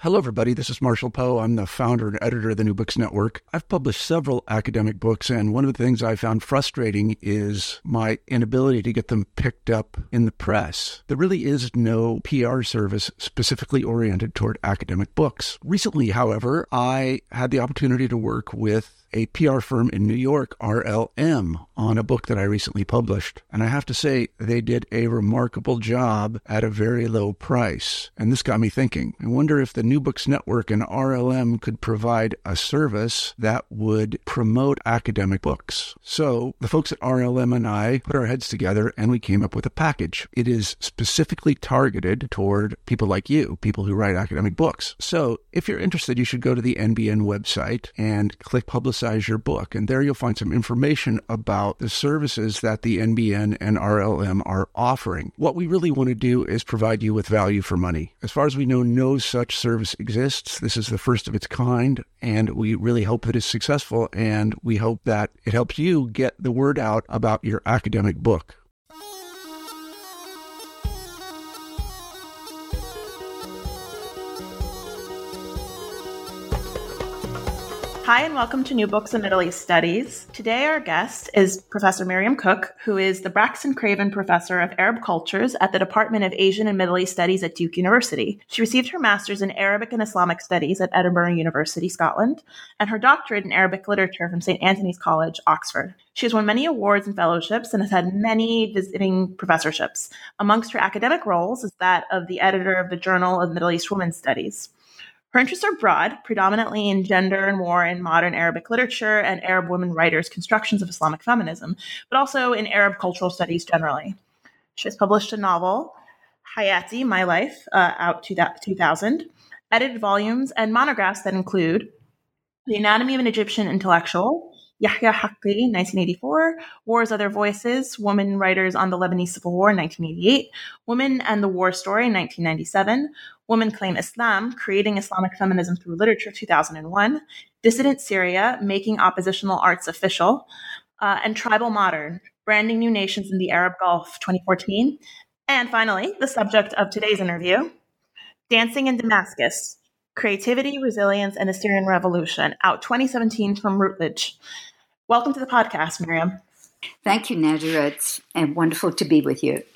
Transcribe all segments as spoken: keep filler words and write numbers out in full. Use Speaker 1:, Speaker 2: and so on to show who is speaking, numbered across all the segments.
Speaker 1: Hello, everybody. This is Marshall Poe. I'm the founder and editor of the New Books Network. I've published several academic books, and one of the things I found frustrating is my inability to get them picked up in the press. There really is no P R service specifically oriented toward academic books. Recently, however, I had the opportunity to work with a P R firm in New York, R L M, on a book that I recently published. And I have to say, they did a remarkable job at a very low price. And this got me thinking. I wonder if the New Books Network and R L M could provide a service that would promote academic books. So the folks at R L M and I put our heads together and we came up with a package. It is specifically targeted toward people like you, people who write academic books. So if you're interested, you should go to the N B N website and click Publicize your book. And there you'll find some information about the services that the N B N and R L M are offering. What we really want to do is provide you with value for money. As far as we know, no such service exists. This is the first of its kind, and we really hope that it's successful, and we hope that it helps you get the word out about your academic book.
Speaker 2: Hi, and welcome to New Books in Middle East Studies. Today, our guest is Professor Miriam Cook, who is the Braxton Craven Professor of Arab Cultures at the Department of Asian and Middle East Studies at Duke University. She received her master's in Arabic and Islamic Studies at Edinburgh University, Scotland, and her doctorate in Arabic literature from Saint Antony's College, Oxford. She has won many awards and fellowships and has had many visiting professorships. Amongst her academic roles is that of the editor of the Journal of Middle East Women's Studies. Her interests are broad, predominantly in gender and war in modern Arabic literature and Arab women writers' constructions of Islamic feminism, but also in Arab cultural studies generally. She has published a novel, Hayati, My Life, uh, out two thousand, edited volumes and monographs that include The Anatomy of an Egyptian Intellectual, Yahya Haqqi, nineteen eighty-four, War's Other Voices, Women Writers on the Lebanese Civil War, nineteen eighty-eight, Women and the War Story, nineteen ninety-seven, Women Claim Islam, Creating Islamic Feminism Through Literature, two thousand one, Dissident Syria, Making Oppositional Arts Official, uh, and Tribal Modern, Branding New Nations in the Arab Gulf, twenty fourteen. And finally, the subject of today's interview, Dancing in Damascus, Creativity, Resilience, and the Syrian Revolution, out twenty seventeen from Routledge. Welcome to the podcast, Miriam.
Speaker 3: Thank you, Nadira. It's uh, wonderful to be with you.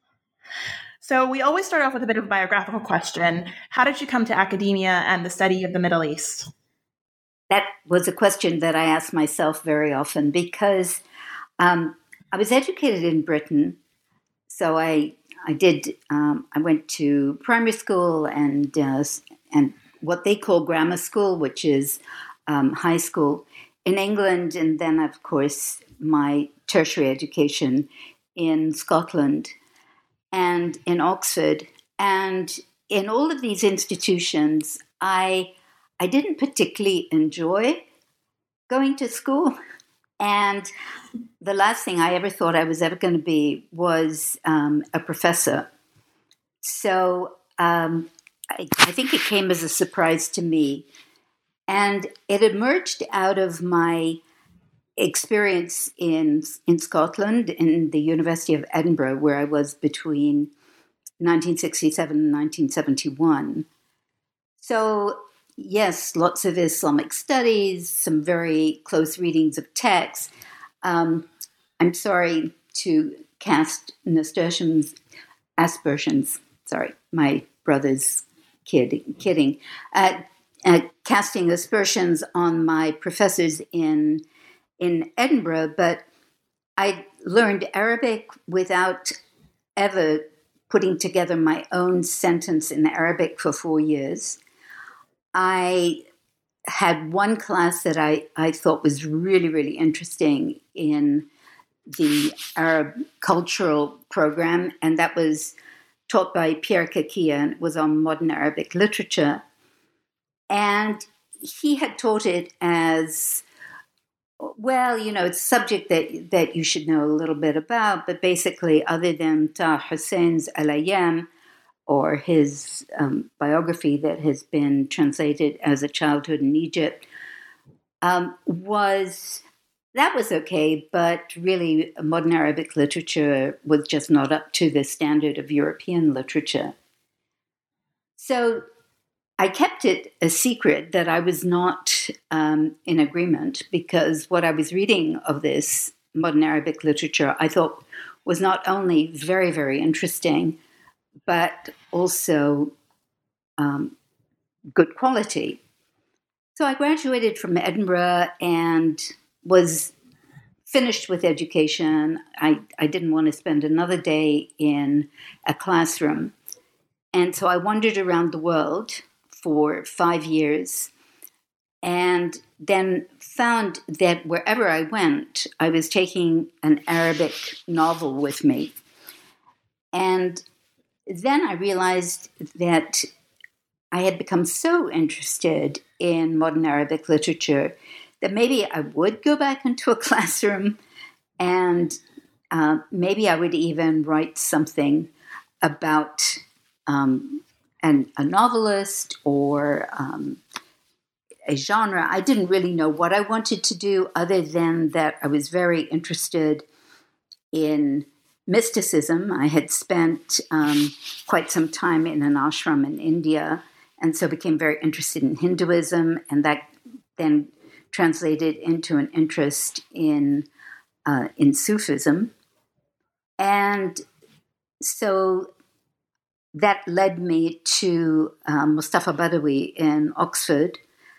Speaker 2: So we always start off with a bit of a biographical question. How did you come to academia and the study of the Middle East?
Speaker 3: That was a question that I ask myself very often because um, I was educated in Britain. So I I did um, I went to primary school and uh, and what they call grammar school, which is um, high school in England, and then of course my tertiary education in Scotland and in Oxford. And in all of these institutions, I I didn't particularly enjoy going to school. And the last thing I ever thought I was ever going to be was um, a professor. So um, I, I think it came as a surprise to me. And it emerged out of my experience in in Scotland, in the University of Edinburgh, where I was between nineteen sixty-seven and nineteen seventy-one. So, yes, lots of Islamic studies, some very close readings of texts. Um, I'm sorry to cast nasturtiums, aspersions, sorry, my brother's kid, kidding, uh, uh, casting aspersions on my professors in in Edinburgh, but I learned Arabic without ever putting together my own sentence in Arabic for four years. I had one class that I, I thought was really, really interesting in the Arab cultural program, and that was taught by Pierre Kakia, and it was on modern Arabic literature. And he had taught it as, well, you know, it's a subject that, that you should know a little bit about, but basically other than Taha Hussein's Al-Ayyam, or his um, biography that has been translated as A Childhood in Egypt, um, was, that was okay, but really modern Arabic literature was just not up to the standard of European literature. So I kept it a secret that I was not um, in agreement, because what I was reading of this modern Arabic literature, I thought was not only very, very interesting, but also um, good quality. So I graduated from Edinburgh and was finished with education. I, I didn't want to spend another day in a classroom. And so I wandered around the world for five years and then found that wherever I went, I was taking an Arabic novel with me. And then I realized that I had become so interested in modern Arabic literature that maybe I would go back into a classroom, and uh, maybe I would even write something about um, an, a novelist or um, a genre. I didn't really know what I wanted to do, other than that I was very interested in mysticism. I had spent um, quite some time in an ashram in India, and so became very interested in Hinduism, and that then translated into an interest in uh, in Sufism. And so that led me to um, Mustafa Badawi in Oxford.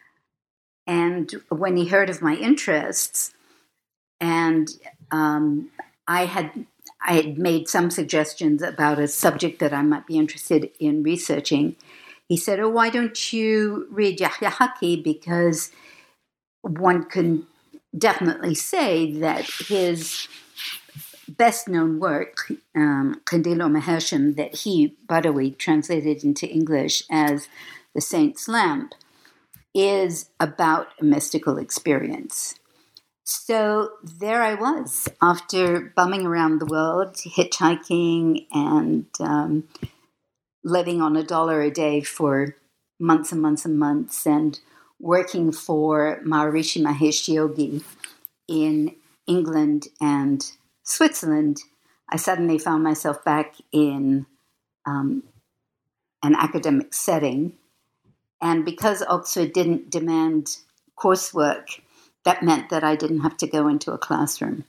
Speaker 3: And when he heard of my interests, and um, I had I had made some suggestions about a subject that I might be interested in researching, he said, "Oh, why don't you read Yahya Haki? Because one can definitely say that his best-known work, um, Qindil Mahashim, that he, Badawi, translated into English as The Saint's Lamp, is about a mystical experience." So there I was, after bumming around the world, hitchhiking and um, living on a dollar a day for months and months and months, and working for Maharishi Mahesh Yogi in England and Switzerland. I suddenly found myself back in um, an academic setting. And because Oxford didn't demand coursework, that meant that I didn't have to go into a classroom.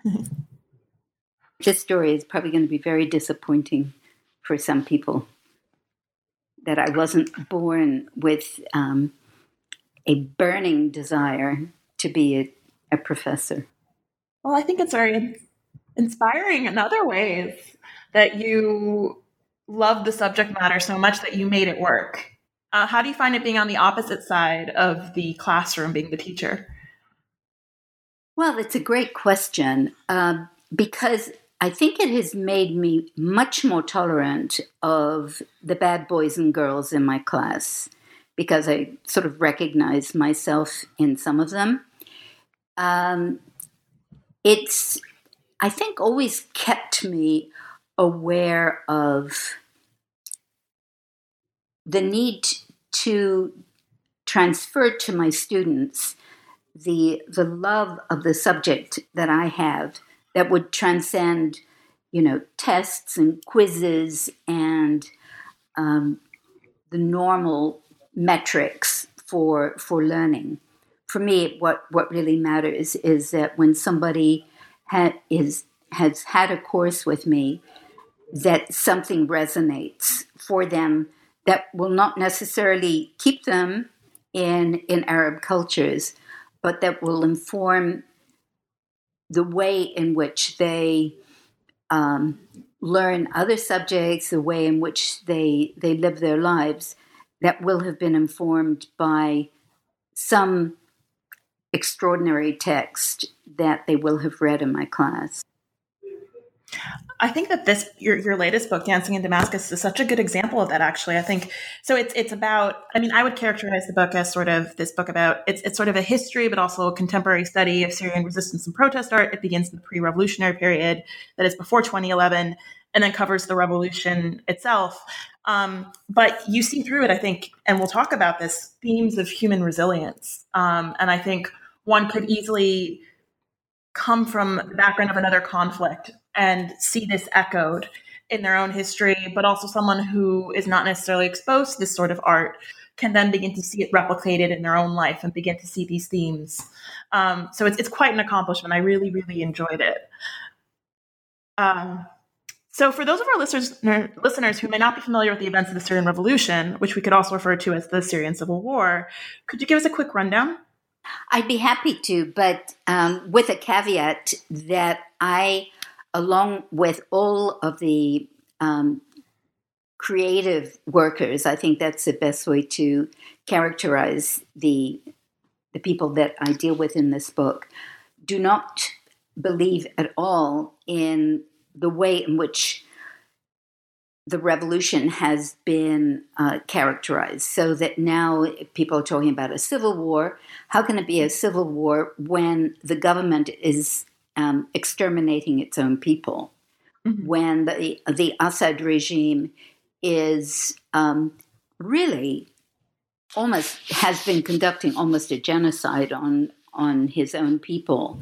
Speaker 3: This story is probably going to be very disappointing for some people, that I wasn't born with um, a burning desire to be a, a professor.
Speaker 2: Well, I think it's very inspiring in other ways that you love the subject matter so much that you made it work. Uh, how do you find it being on the opposite side of the classroom, being the teacher?
Speaker 3: Well, it's a great question, uh, because I think it has made me much more tolerant of the bad boys and girls in my class, because I sort of recognize myself in some of them. Um, it's, I think, always kept me aware of the need to transfer to my students the the love of the subject that I have, that would transcend, you know, tests and quizzes and um, the normal metrics for for learning. For me, what, what really matters is that when somebody ha- is has had a course with me, that something resonates for them that will not necessarily keep them in in Arab cultures, but that will inform the way in which they um, learn other subjects, the way in which they they live their lives, that will have been informed by some extraordinary text that they will have read in my class.
Speaker 2: I think that this your your latest book, Dancing in Damascus, is such a good example of that. Actually, I think so. It's it's about. I mean, I would characterize the book as sort of this book about. It's it's sort of a history, but also a contemporary study of Syrian resistance and protest art. It begins in the pre-revolutionary period, that is before twenty eleven, and then covers the revolution itself. Um, but you see through it, I think, and we'll talk about this, themes of human resilience. Um, and I think one could easily come from the background of another conflict and see this echoed in their own history, but also someone who is not necessarily exposed to this sort of art can then begin to see it replicated in their own life and begin to see these themes. Um, so it's, it's quite an accomplishment. I really, really enjoyed it. Um, so for those of our listeners, listeners who may not be familiar with the events of the Syrian Revolution, which we could also refer to as the Syrian Civil War, could you give us a quick rundown?
Speaker 3: I'd be happy to, but um, with a caveat that I, along with all of the um, creative workers, I think that's the best way to characterize the the people that I deal with in this book, do not believe at all in the way in which the revolution has been uh, characterized. So that now people are talking about a civil war. How can it be a civil war when the government is um, exterminating its own people? Mm-hmm. When the, the Assad regime is um, really almost has been conducting almost a genocide on, on his own people.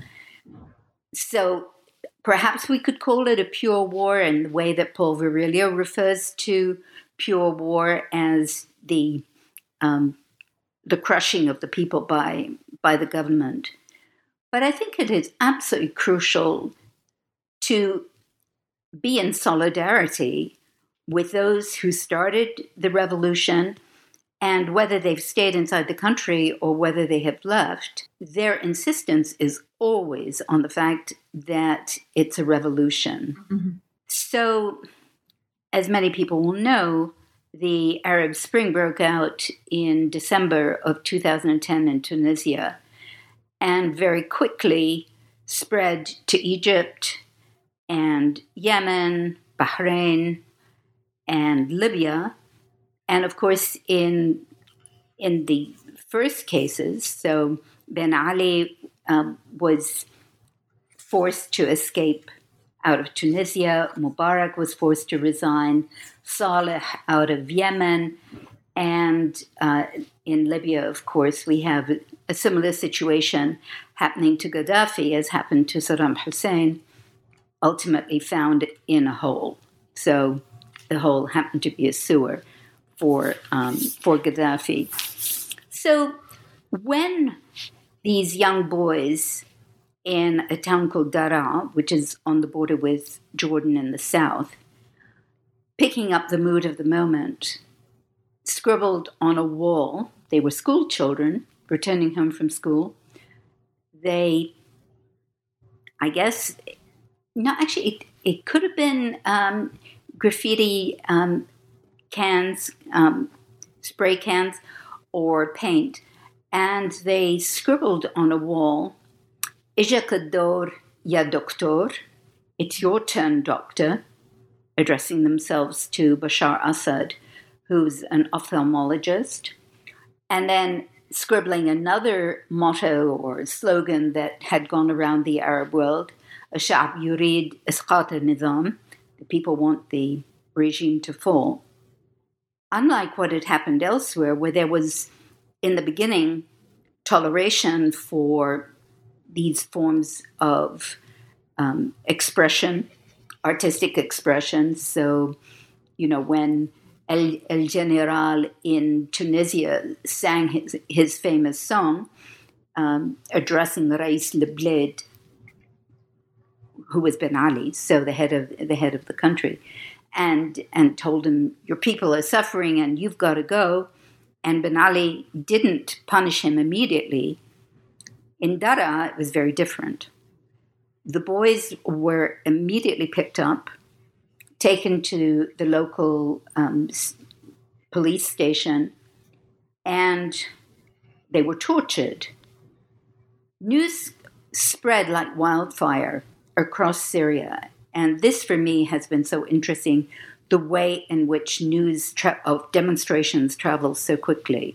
Speaker 3: So perhaps we could call it a pure war in the way that Paul Virilio refers to pure war as the um, the crushing of the people by by the government. But I think it is absolutely crucial to be in solidarity with those who started the revolution, and whether they've stayed inside the country or whether they have left, their insistence is always on the fact that it's a revolution. Mm-hmm. So, as many people will know, the Arab Spring broke out in December of two thousand ten in Tunisia and very quickly spread to Egypt and Yemen, Bahrain, and Libya. And of course, in in the first cases, so Ben Ali um, was forced to escape out of Tunisia. Mubarak was forced to resign. Saleh out of Yemen. And uh, in Libya, of course, we have a similar situation happening to Gaddafi as happened to Saddam Hussein, ultimately found in a hole. So the hole happened to be a sewer for um, for Gaddafi. So when these young boys in a town called Daraa, which is on the border with Jordan in the south, picking up the mood of the moment, scribbled on a wall, they were school children returning home from school, they, I guess, no, actually, it, it could have been um, graffiti um cans, um, spray cans, or paint. And they scribbled on a wall, Ijak ad-dor ya doktor, it's your turn, doctor, addressing themselves to Bashar Assad, who's an ophthalmologist. And then scribbling another motto or slogan that had gone around the Arab world, Ash-sha'b yurid isqat al-nizam, the people want the regime to fall. Unlike what had happened elsewhere, where there was, in the beginning, toleration for these forms of um, expression, artistic expression. So, you know, when El, El General in Tunisia sang his, his famous song, um, addressing Rais Lebled, who was Ben Ali, so the head of the head of the country, and and told him, your people are suffering and you've got to go. And Ben Ali didn't punish him immediately. In Daraa, it was very different. The boys were immediately picked up, taken to the local um, police station, and they were tortured. News spread like wildfire across Syria. And this, for me, has been so interesting, the way in which news tra- of demonstrations travels so quickly.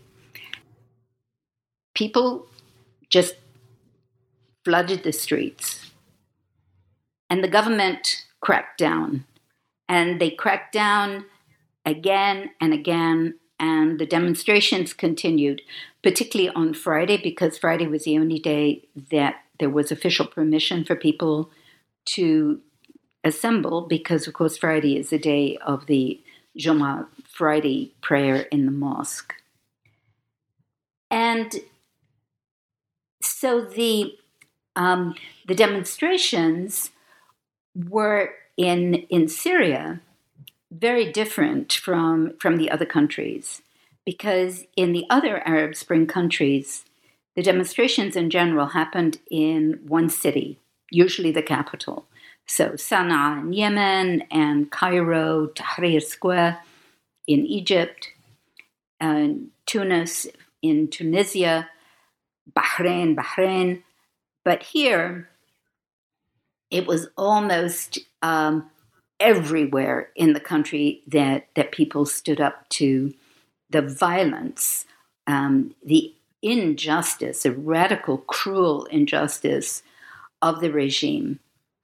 Speaker 3: People just flooded the streets. And the government cracked down. And they cracked down again and again. And the demonstrations continued, particularly on Friday, because Friday was the only day that there was official permission for people to assemble, because, of course, Friday is the day of the Jummah, Friday prayer in the mosque. And so the um, the demonstrations were in in Syria very different from from the other countries, because in the other Arab Spring countries, the demonstrations in general happened in one city, usually the capital. So Sana'a in Yemen, and Cairo, Tahrir Square in Egypt, and Tunis in Tunisia, Bahrain, Bahrain. But here, it was almost um, everywhere in the country that, that people stood up to the violence, um, the injustice, the radical, cruel injustice of the regime.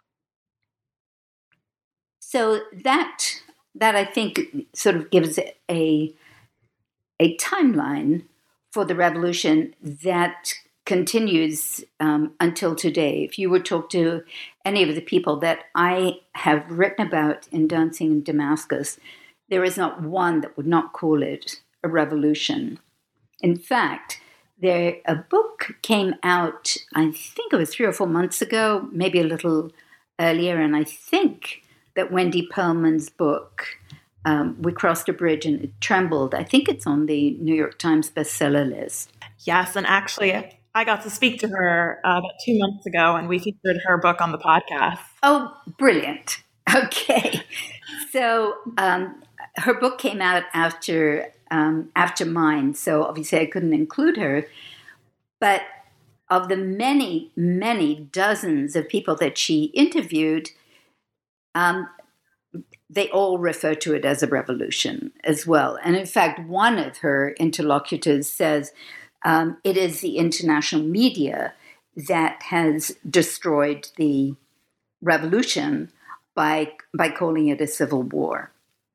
Speaker 3: So that that I think sort of gives a a timeline for the revolution that continues um, until today. If you were to talk to any of the people that I have written about in Dancing in Damascus, there is not one that would not call it a revolution. In fact, there a book came out, I think it was three or four months ago, maybe a little earlier, and I think that Wendy Pearlman's book, um, We Crossed a Bridge and It Trembled, I think it's on the New York Times bestseller list.
Speaker 2: Yes, and actually, I got to speak to her uh, about two months ago, and we featured her book on the podcast.
Speaker 3: Oh, brilliant. Okay. So um, her book came out after um, after mine, so obviously I couldn't include her. But of the many, many dozens of people that she interviewed, um, they all refer to it as a revolution as well. And in fact, one of her interlocutors says um, it is the international media that has destroyed the revolution by by calling it a civil war.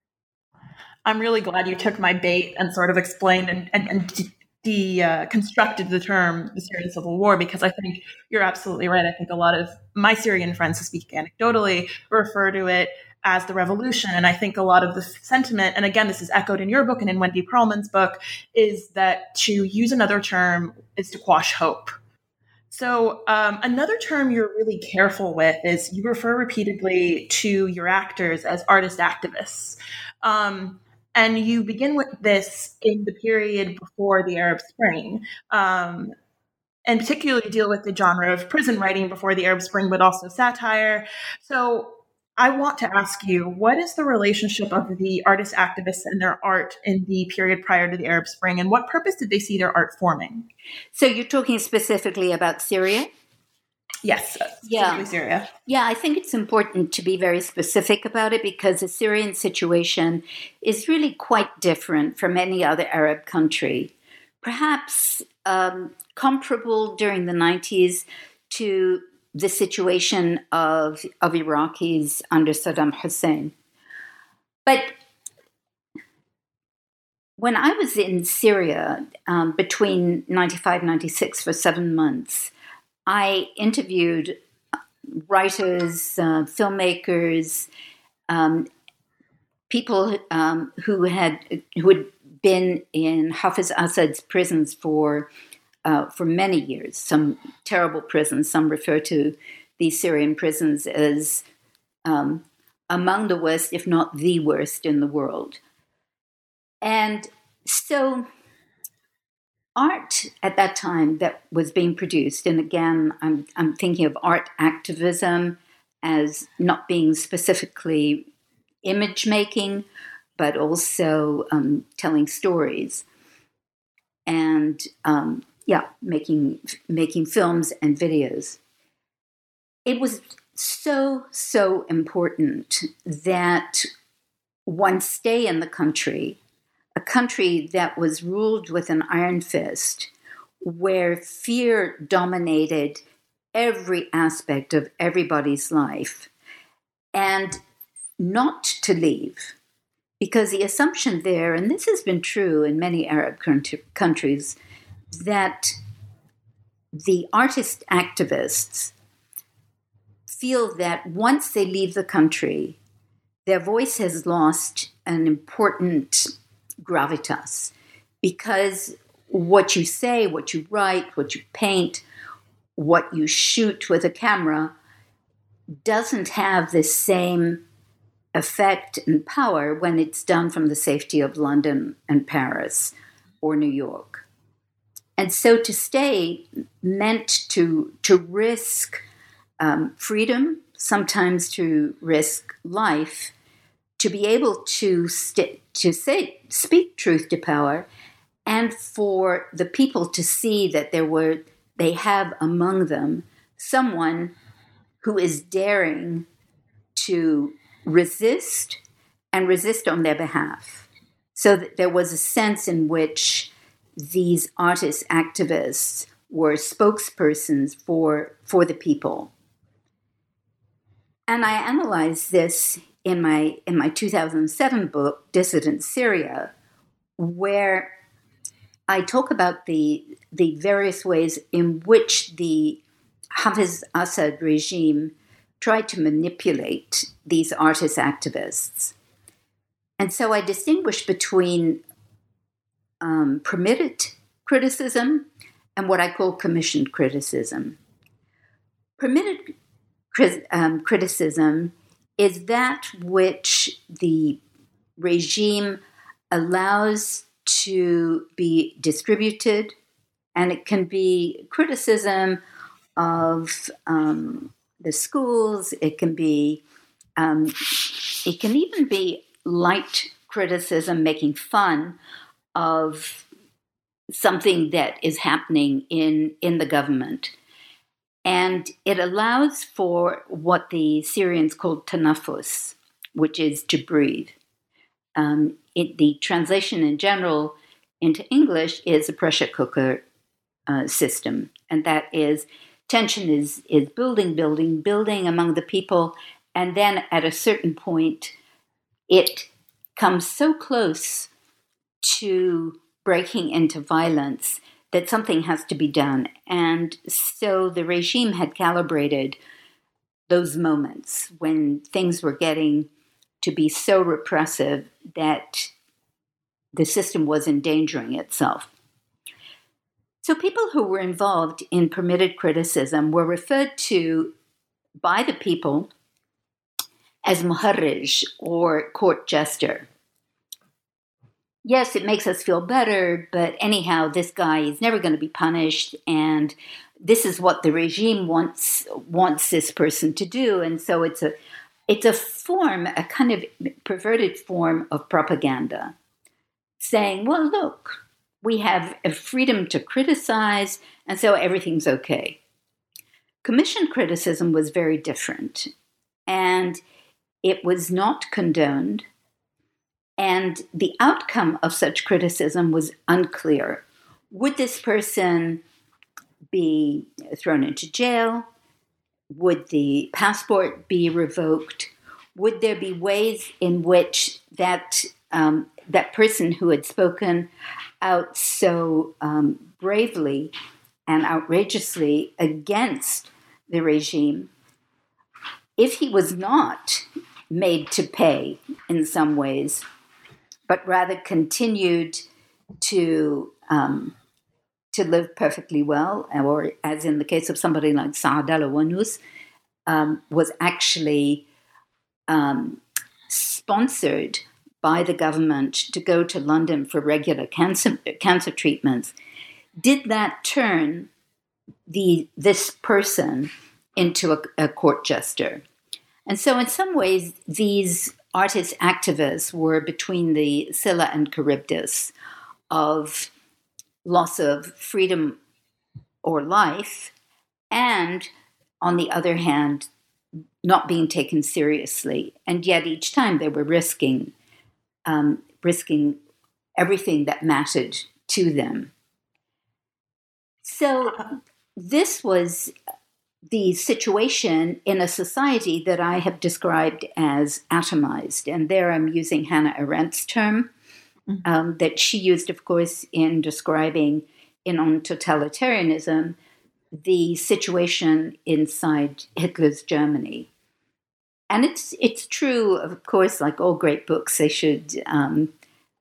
Speaker 2: I'm really glad you took my bait and sort of explained and, and, and de- de, uh, constructed the term the Syrian civil war, because I think you're absolutely right. I think a lot of my Syrian friends who speak anecdotally refer to it as the revolution. And I think a lot of the sentiment, and again, this is echoed in your book and in Wendy Pearlman's book, is that to use another term is to quash hope. So um, another term you're really careful with is you refer repeatedly to your actors as artist activists. Um, and you begin with this in the period before the Arab Spring, um, and particularly deal with the genre of prison writing before the Arab Spring, but also satire. So I want to ask you, what is the relationship of the artist activists and their art in the period prior to the Arab Spring, and what purpose did they see their art forming?
Speaker 3: So you're talking specifically about Syria?
Speaker 2: Yes, specifically
Speaker 3: yeah.
Speaker 2: Syria.
Speaker 3: Yeah, I think it's important to be very specific about it, because the Syrian situation is really quite different from any other Arab country. Perhaps um, comparable during the nineties to the situation of, of Iraqis under Saddam Hussein. But when I was in Syria um, between ninety-five and ninety-six for seven months, I interviewed writers, uh, filmmakers, um, people um, who had who had been in Hafiz Assad's prisons for uh, for many years. Some terrible prisons. Some refer to these Syrian prisons as um, among the worst, if not the worst, in the world. And so art at that time that was being produced, and again, I'm I'm thinking of art activism as not being specifically image making, but also um, telling stories, and um, yeah, making making films and videos. It was so so important that one stay in the country. A country that was ruled with an iron fist, where fear dominated every aspect of everybody's life, and not to leave. Because the assumption there, and this has been true in many Arab countries, that the artist activists feel that once they leave the country, their voice has lost an important gravitas, because what you say, what you write, what you paint, what you shoot with a camera doesn't have the same effect and power when it's done from the safety of London and Paris or New York. And so to stay meant to, to risk um, freedom, sometimes to risk life, to be able to st- to say speak truth to power, and for the people to see that there were they have among them someone who is daring to resist and resist on their behalf. So that there was a sense in which these artist activists were spokespersons for for the people. And I analyzed this in my in my two thousand seven book, Dissident Syria, where I talk about the the various ways in which the Hafez Assad regime tried to manipulate these artist activists. And so I distinguish between um, permitted criticism and what I call commissioned criticism. Permitted um, criticism is that which the regime allows to be distributed, and it can be criticism of um, the schools. It can be, um, it can even be light criticism, making fun of something that is happening in in the government. And it allows for what the Syrians call tanafus, which is to breathe. Um, it, the translation in general into English is a pressure cooker uh, system. And that is, tension is, is building, building, building among the people. And then at a certain point, it comes so close to breaking into violence that something has to be done. And so the regime had calibrated those moments when things were getting to be so repressive that the system was endangering itself. So people who were involved in permitted criticism were referred to by the people as muharrij, or court jester. Yes, it makes us feel better, but anyhow, this guy is never going to be punished, and this is what the regime wants wants this person to do. And so it's a it's a form, a kind of perverted form of propaganda, saying, well, look, we have a freedom to criticize, and so everything's okay. Commissioned criticism was very different, and it was not condoned. And the outcome of such criticism was unclear. Would this person be thrown into jail? Would the passport be revoked? Would there be ways in which that um, that person who had spoken out so um, bravely and outrageously against the regime, if he was not made to pay in some ways, but rather continued to um, to live perfectly well, or as in the case of somebody like Saad al-Wanus, um, was actually um, sponsored by the government to go to London for regular cancer, cancer treatments, did that turn the this person into a, a court jester? And so in some ways, these artist activists were between the Scylla and Charybdis of loss of freedom or life, and on the other hand, not being taken seriously. And yet each time they were risking, um, risking everything that mattered to them. So this was the situation in a society that I have described as atomized. And there I'm using Hannah Arendt's term mm-hmm. um, that she used, of course, in describing in On Totalitarianism, the situation inside Hitler's Germany. And it's it's true, of course, like all great books, they should um,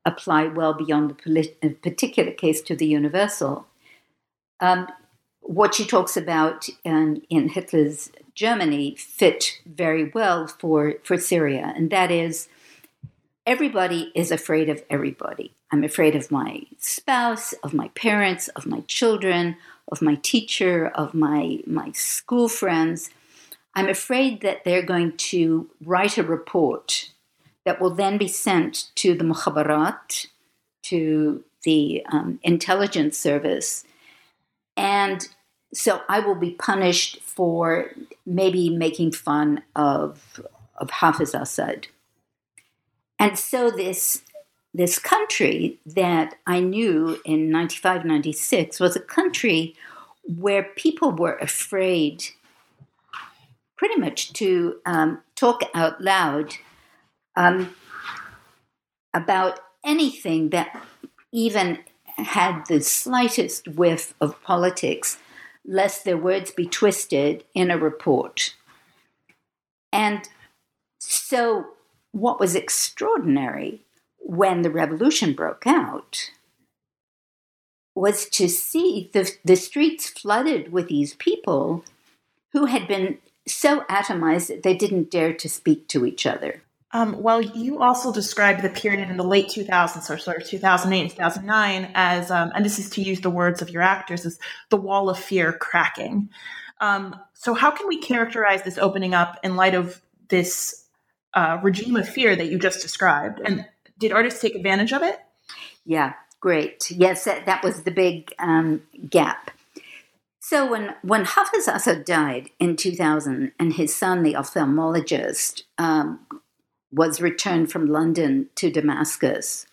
Speaker 3: apply well beyond the polit- particular case to the universal. Um, what she talks about in, in Hitler's Germany fit very well for, for Syria, and that is everybody is afraid of everybody. I'm afraid of my spouse, of my parents, of my children, of my teacher, of my, my school friends. I'm afraid that they're going to write a report that will then be sent to the Mukhabarat, to the um, intelligence service. And so I will be punished for maybe making fun of, of Hafiz Assad. And so this, this country that I knew in ninety-five, ninety-six was a country where people were afraid pretty much to um, talk out loud um, about anything that even had the slightest whiff of politics, lest their words be twisted in a report. And so what was extraordinary when the revolution broke out was to see the, the streets flooded with these people who had been so atomized that they didn't dare to speak to each other.
Speaker 2: Um, well, you also described the period in the late two thousands, or sort of two thousand eight and two thousand nine, as, um, and this is to use the words of your actors, as the wall of fear cracking. Um, so how can we characterize this opening up in light of this uh, regime of fear that you just described? And did artists take advantage of it?
Speaker 3: Yeah, great. Yes, that, that was the big um, gap. So when, when Hafiz Assad died in two thousand and his son, the ophthalmologist, um, was returned from London to Damascus,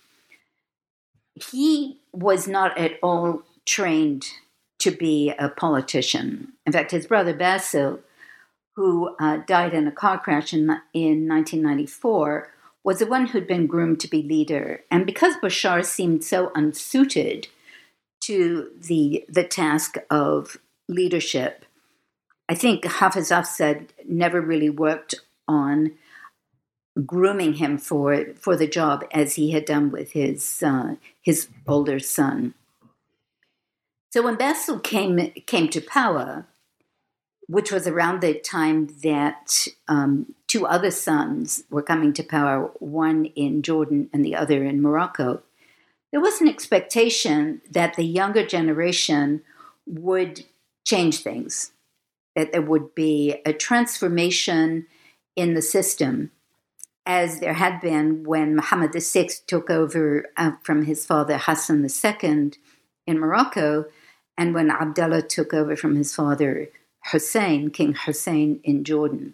Speaker 3: he was not at all trained to be a politician. In fact, his brother Basil, who uh, died in a car crash in, in nineteen ninety-four, was the one who'd been groomed to be leader. And because Bashar seemed so unsuited to the the task of leadership, I think Hafiz Assad never really worked on grooming him for for the job as he had done with his uh, his older son. So when Basil came came to power, which was around the time that um, two other sons were coming to power, one in Jordan and the other in Morocco, there was an expectation that the younger generation would change things, that there would be a transformation in the system, as there had been when Mohammed the Sixth took over uh, from his father Hassan the Second in Morocco, and when Abdullah took over from his father Hussein, King Hussein in Jordan.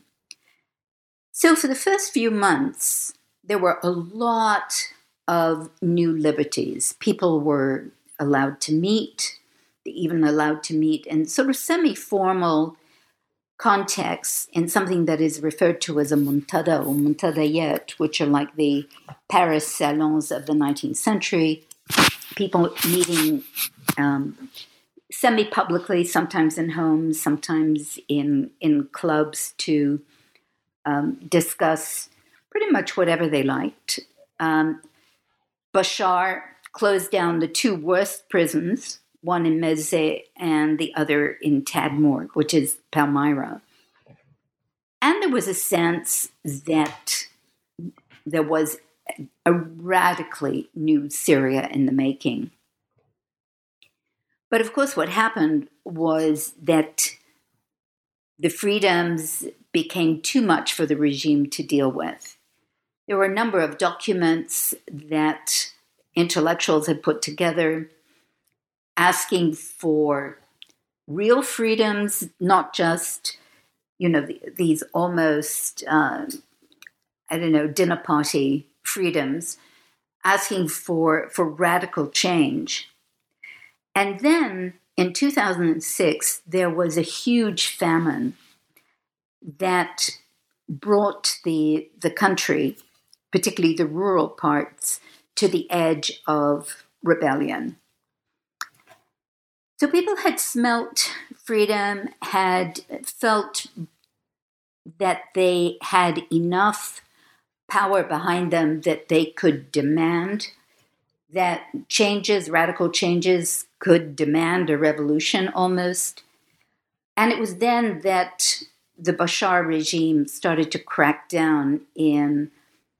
Speaker 3: So for the first few months, there were a lot of new liberties. People were allowed to meet, even allowed to meet in sort of semi-formal contexts in something that is referred to as a muntada or muntadayat, which are like the Paris salons of the nineteenth century, people meeting um, semi-publicly, sometimes in homes, sometimes in, in clubs to um, discuss pretty much whatever they liked. Um, Bashar closed down the two worst prisons, one in Mezze and the other in Tadmor, which is Palmyra. And there was a sense that there was a radically new Syria in the making. But of course, what happened was that the freedoms became too much for the regime to deal with. There were a number of documents that intellectuals had put together asking for real freedoms, not just, you know, these almost, uh, I don't know, dinner party freedoms, asking for, for radical change. And then in two thousand six, there was a huge famine that brought the, the country, particularly the rural parts, to the edge of rebellion. So people had smelt freedom, had felt that they had enough power behind them that they could demand that changes, radical changes, could demand a revolution almost. And it was then that the Bashar regime started to crack down in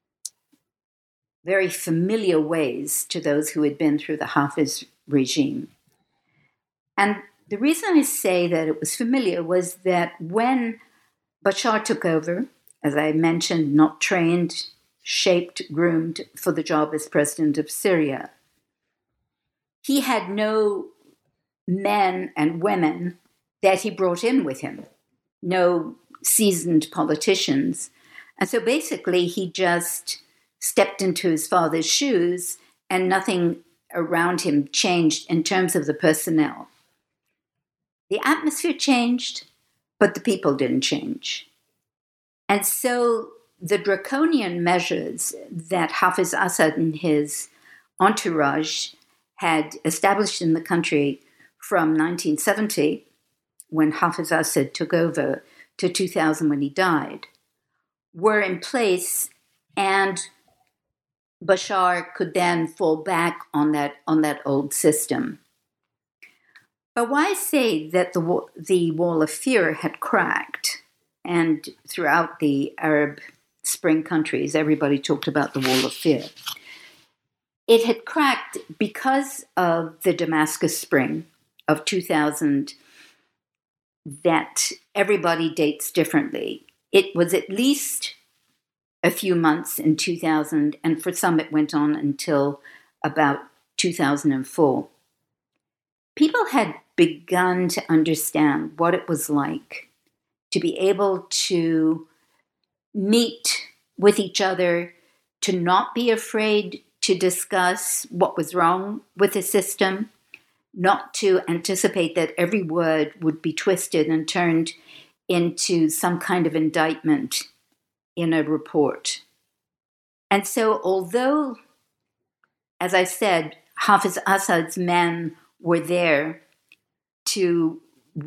Speaker 3: very familiar ways to those who had been through the Hafez regime. And the reason I say that it was familiar was that when Bashar took over, as I mentioned, not trained, shaped, groomed for the job as president of Syria, he had no men and women that he brought in with him, no seasoned politicians. And so basically he just stepped into his father's shoes and nothing around him changed in terms of the personnel. The atmosphere changed, but the people didn't change. And so the draconian measures that Hafez Assad and his entourage had established in the country from nineteen seventy, when Hafez Assad took over, to two thousand when he died, were in place, and Bashar could then fall back on that on that old system. But why say that the the wall of fear had cracked, and throughout the Arab Spring countries, everybody talked about the wall of fear. It had cracked because of the Damascus Spring of two thousand that everybody dates differently. It was at least a few months in two thousand, and for some it went on until about two thousand four. People had begun to understand what it was like to be able to meet with each other, to not be afraid to discuss what was wrong with the system, not to anticipate that every word would be twisted and turned into some kind of indictment in a report. And so although, as I said, Hafez Assad's men were there to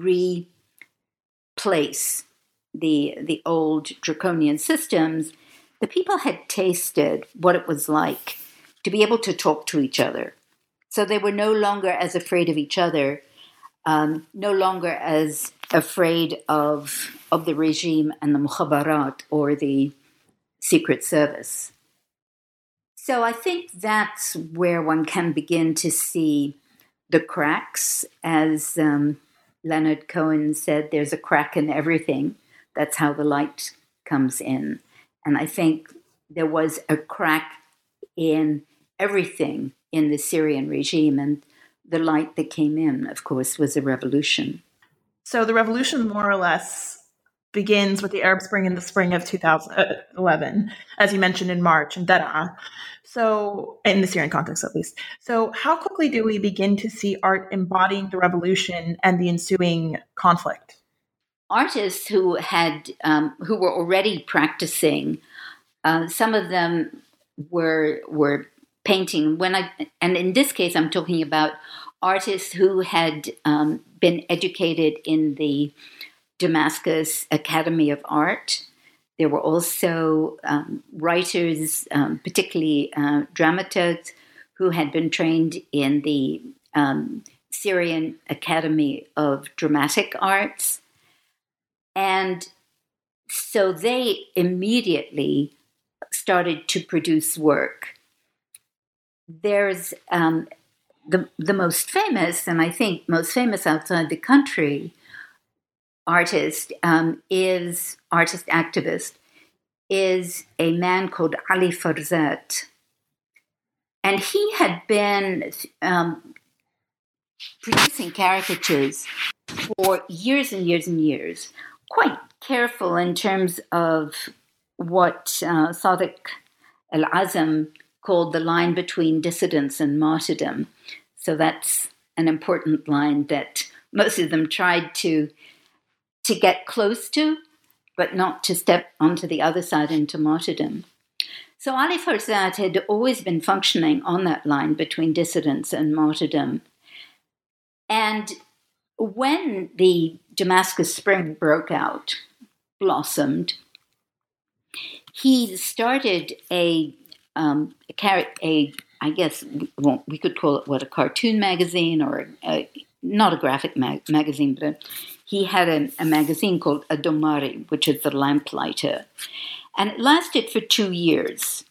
Speaker 3: replace the, the old draconian systems, the people had tasted what it was like to be able to talk to each other. So they were no longer as afraid of each other, um, no longer as afraid of, of the regime and the mukhabarat, or the Secret Service. So I think that's where one can begin to see the cracks. As um, Leonard Cohen said, there's a crack in everything. That's how the light comes in. And I think there was a crack in everything in the Syrian regime, and the light that came in, of course, was a revolution.
Speaker 2: So the revolution more or less begins with the Arab Spring in the spring of two thousand eleven, as you mentioned, in March in Daraa. So, in the Syrian context at least. So how quickly do we begin to see art embodying the revolution and the ensuing conflict?
Speaker 3: Artists who had um, who were already practicing, uh, some of them were were painting. When I and in this case, I'm talking about artists who had um, been educated in the Damascus Academy of Art. There were also um, writers, um, particularly uh, dramaturgs, who had been trained in the um, Syrian Academy of Dramatic Arts. And so they immediately started to produce work. There's um, the, the most famous, and I think most famous outside the country, artist um, is, artist activist, is a man called Ali Farzat. And he had been um, producing caricatures for years and years and years, quite careful in terms of what uh, Sadiq al-Azam called the line between dissidence and martyrdom. So that's an important line that most of them tried to to get close to, but not to step onto the other side into martyrdom. So Ali Farzat had always been functioning on that line between dissidence and martyrdom. And when the Damascus Spring broke out, blossomed, he started a um, a, a I guess, well, we could call it, what, a cartoon magazine or a, not a graphic mag- magazine, but a, he had a, a magazine called Adomari, which is the lamplighter. And it lasted for two years.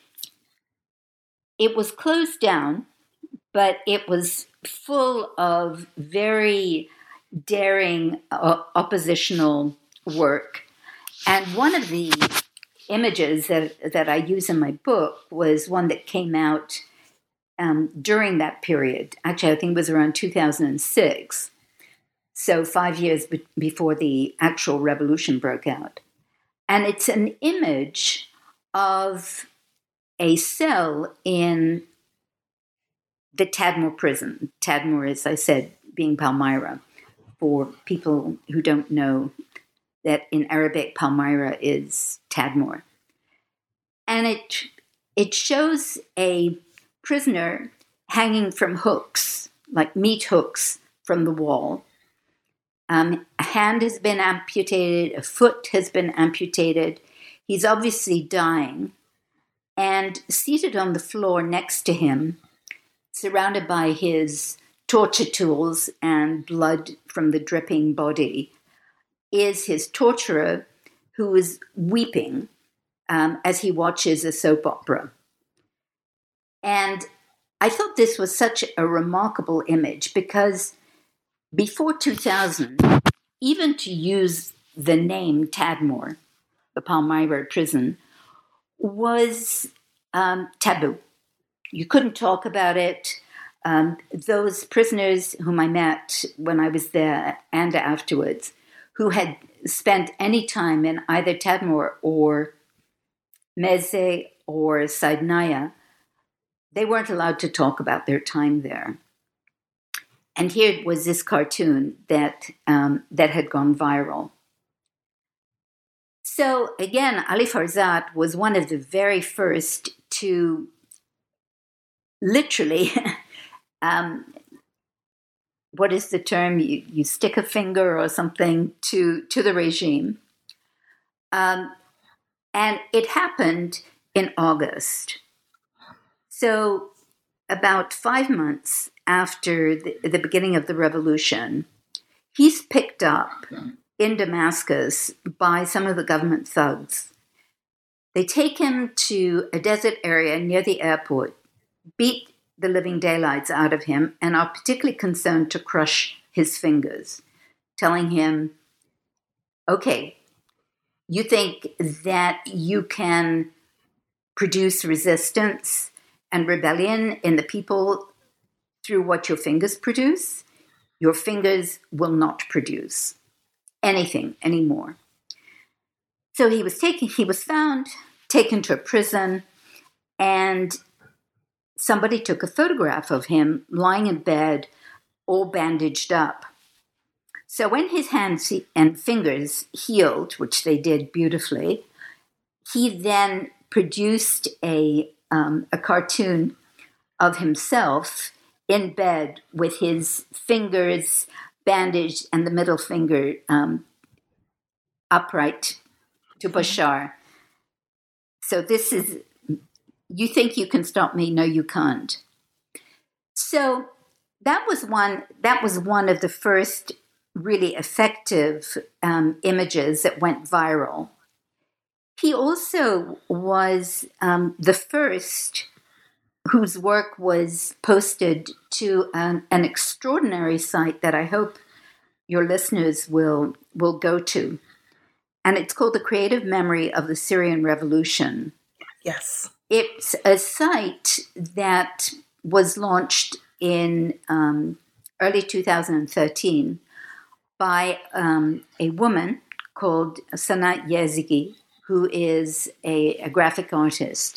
Speaker 3: It was closed down, but it was full of very daring uh, oppositional work. And one of the images that, that I use in my book was one that came out um, during that period. Actually, I think it was around two thousand six. So five years be- before the actual revolution broke out. And it's an image of a cell in the Tadmor prison. Tadmor, as I said, being Palmyra. For people who don't know, that in Arabic, Palmyra is Tadmor. And it it shows a prisoner hanging from hooks, like meat hooks from the wall. Um, a hand has been amputated, a foot has been amputated. He's obviously dying. And seated on the floor next to him, surrounded by his torture tools and blood from the dripping body, is his torturer, who is weeping um, as he watches a soap opera. And I thought this was such a remarkable image because before two thousand, even to use the name Tadmor, the Palmyra prison, was um, taboo. You couldn't talk about it. Um, those prisoners whom I met when I was there and afterwards, who had spent any time in either Tadmor or Meze or Saidnaya, they weren't allowed to talk about their time there. And here was this cartoon that um, that had gone viral. So again, Ali Farzad was one of the very first to literally, um, what is the term? You, you stick a finger or something to, to the regime. Um, and it happened in August. So about five months after the, the beginning of the revolution, he's picked up in Damascus by some of the government thugs. They take him to a desert area near the airport, beat the living daylights out of him, and are particularly concerned to crush his fingers, telling him, okay, you think that you can produce resistance and rebellion in the people through what your fingers produce? Your fingers will not produce anything anymore. So he was taken, he was found, taken to a prison, and somebody took a photograph of him lying in bed, all bandaged up. So when his hands and fingers healed, which they did beautifully, he then produced a um, a cartoon of himself in bed with his fingers bandaged and the middle finger um, upright to Bashar. So this is, you think you can stop me? No, you can't. So that was one. That was one of the first really effective um, images that went viral. He also was um, the first whose work was posted to an, an extraordinary site that I hope your listeners will will go to. And it's called The Creative Memory of the Syrian Revolution.
Speaker 2: Yes.
Speaker 3: It's a site that was launched in um, early two thousand thirteen by um, a woman called Sana Yazigi, who is a, a graphic artist.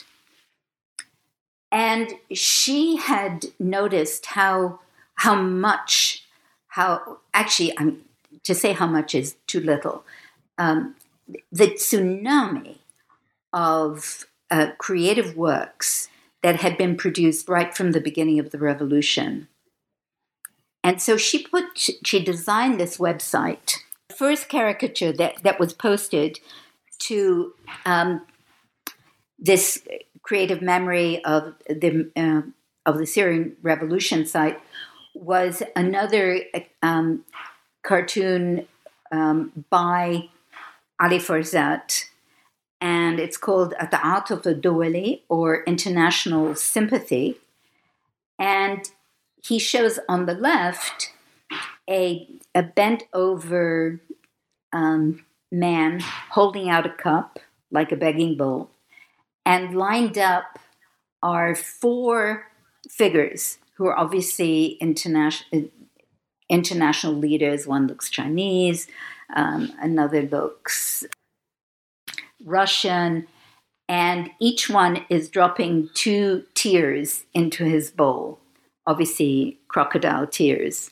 Speaker 3: And she had noticed how how much, how actually, I'm, to say how much is too little, um, the tsunami of uh, creative works that had been produced right from the beginning of the revolution. And so she put, she designed this website. The first caricature that, that was posted to um, this creative memory of the uh, of the Syrian Revolution site was another um, cartoon um, by Ali Farzat, and it's called Ata'atuf al-Dawali, or International Sympathy. And he shows on the left a, a bent over um, man holding out a cup like a begging bowl, and lined up are four figures who are obviously international international leaders. One looks Chinese, um, another looks Russian, and each one is dropping two tears into his bowl, obviously crocodile tears.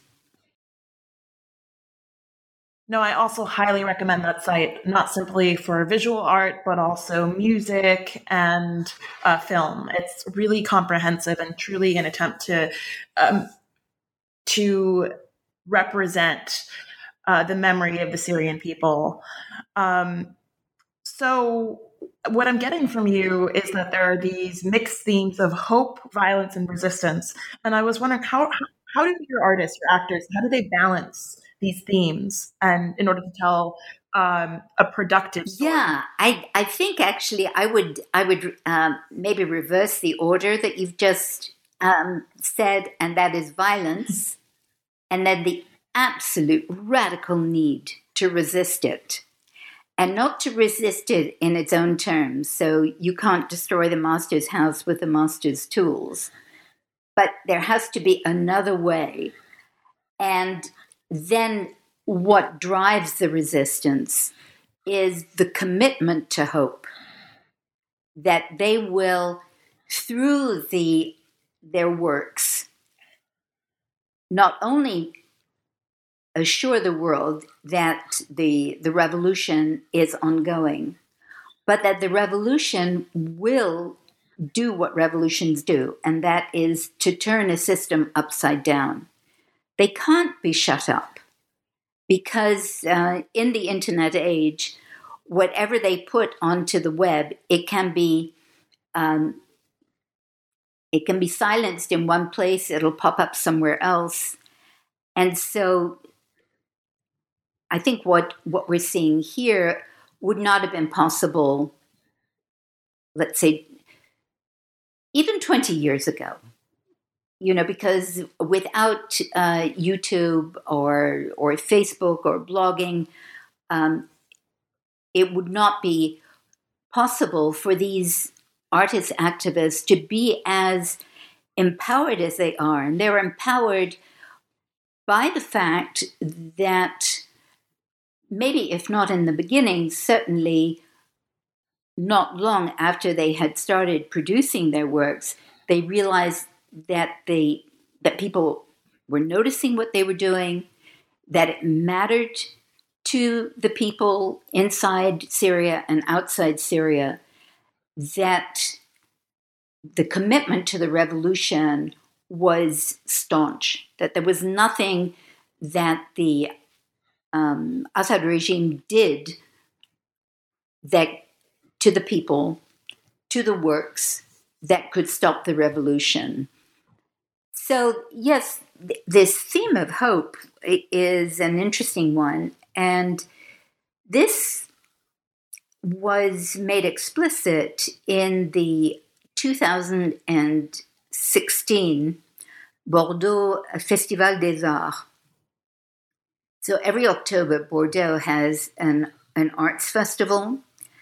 Speaker 2: No, I also highly recommend that site, not simply for visual art, but also music and uh, film. It's really comprehensive and truly an attempt to um, to represent uh, the memory of the Syrian people. Um, so what I'm getting from you is that there are these mixed themes of hope, violence, and resistance. And I was wondering, how how do your artists, your actors, how do they balance these themes and in order to tell um, a productive story?
Speaker 3: Yeah, I I think actually I would I would um, maybe reverse the order that you've just um, said, and that is violence, and then the absolute radical need to resist it, and not to resist it in its own terms. So you can't destroy the master's house with the master's tools, but there has to be another way. And then what drives the resistance is the commitment to hope that they will, through the their works, not only assure the world that the, the revolution is ongoing, but that the revolution will do what revolutions do, and that is to turn a system upside down. They can't be shut up because uh, in the internet age, whatever they put onto the web, it can be um, it can be silenced in one place. It'll pop up somewhere else, and so I think what what we're seeing here would not have been possible, let's say, even twenty years ago. You know, because without uh, YouTube or or Facebook or blogging, um, it would not be possible for these artist activists to be as empowered as they are. And they're empowered by the fact that maybe, if not in the beginning, certainly not long after they had started producing their works, they realized that they that people were noticing what they were doing, that it mattered to the people inside Syria and outside Syria, that the commitment to the revolution was staunch, that there was nothing that the um, Assad regime did that to the people, to the works, that could stop the revolution. So, yes, th- this theme of hope is an interesting one. And this was made explicit in the two thousand sixteen Bordeaux Festival des Arts. So every October, Bordeaux has an, an arts festival.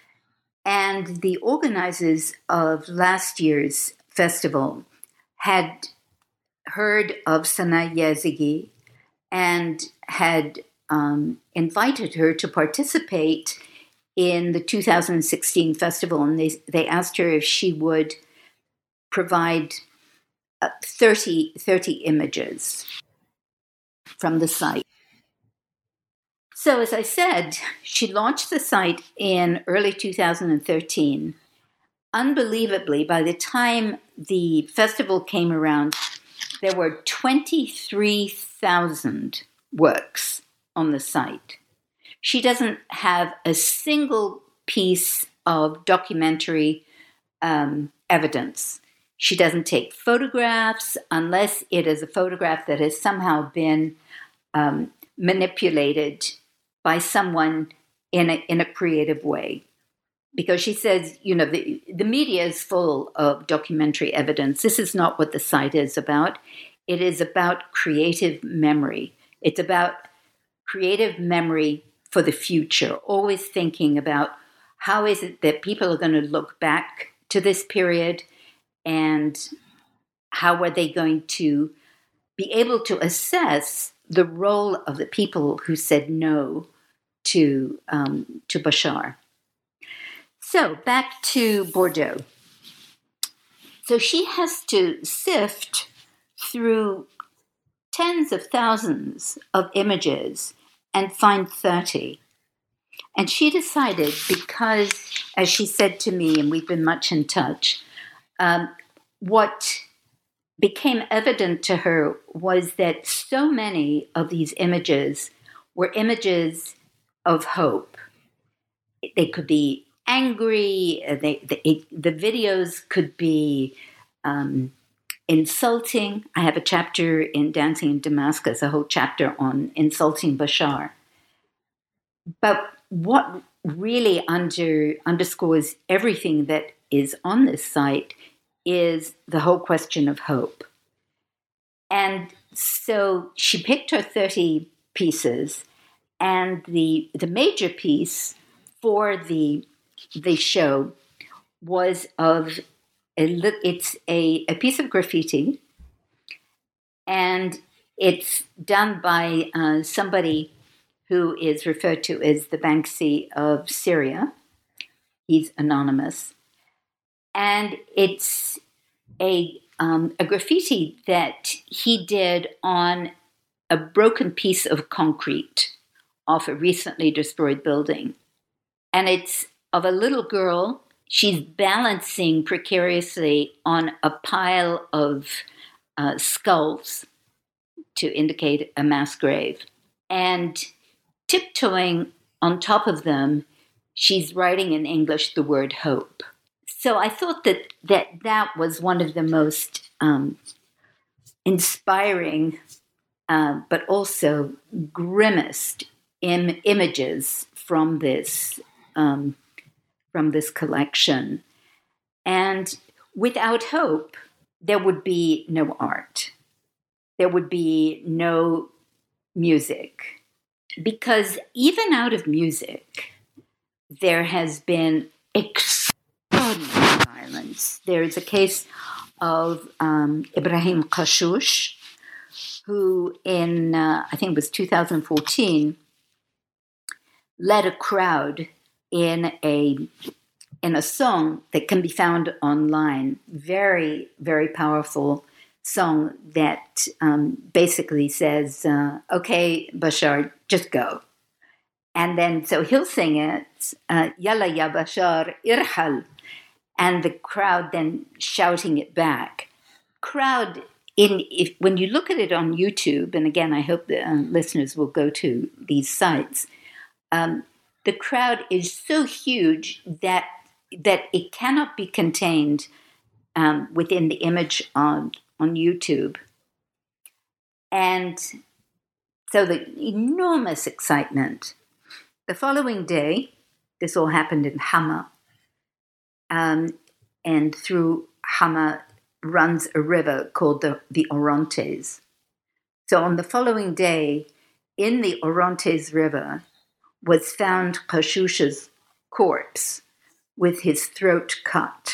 Speaker 3: And the organizers of last year's festival had heard of Sana Yazigi and had um, invited her to participate in the two thousand sixteen festival. And they, they asked her if she would provide uh, thirty, thirty images from the site. So as I said, she launched the site in early two thousand thirteen. Unbelievably, by the time the festival came around, there were twenty-three thousand works on the site. She doesn't have a single piece of documentary um, evidence. She doesn't take photographs unless it is a photograph that has somehow been um, manipulated by someone in a, in a creative way. Because she says, you know, the, the media is full of documentary evidence. This is not what the site is about. It is about creative memory. It's about creative memory for the future, always thinking about how is it that people are going to look back to this period and how are they going to be able to assess the role of the people who said no to, um, to Bashar. So back to Bordeaux. So she has to sift through tens of thousands of images and find thirty. And she decided, because, as she said to me, and we've been much in touch, um, what became evident to her was that so many of these images were images of hope. They could be angry, they, they, the videos could be um, insulting. I have a chapter in Dancing in Damascus, a whole chapter on insulting Bashar. But what really under, underscores everything that is on this site is the whole question of hope. And so she picked her thirty pieces, and the the major piece for the the show was of a, it's a, a piece of graffiti, and it's done by uh, somebody who is referred to as the Banksy of Syria. He's anonymous. And it's a, um, a graffiti that he did on a broken piece of concrete off a recently destroyed building. And it's of a little girl. She's balancing precariously on a pile of uh, skulls to indicate a mass grave. And tiptoeing on top of them, she's writing in English the word hope. So I thought that that, that was one of the most um, inspiring, uh, but also grimmest im- images from this um, from this collection. And without hope, there would be no art. There would be no music. Because even out of music, there has been extraordinary violence. There is a case of um, Ibrahim Kashush, who in, uh, I think it was two thousand fourteen, led a crowd in a in a song that can be found online. Very, very powerful song that um, basically says, uh, okay, Bashar, just go. And then, so he'll sing it, uh, Yalla ya Bashar, irhal. And the crowd then shouting it back. Crowd, in if when you look at it on YouTube, and again, I hope the uh, listeners will go to these sites, um, the crowd is so huge that that it cannot be contained um, within the image on, on YouTube. And so the enormous excitement. The following day, this all happened in Hama, um, and through Hama runs a river called the, the Orontes. So on the following day, in the Orontes River, was found Kashush's corpse with his throat cut.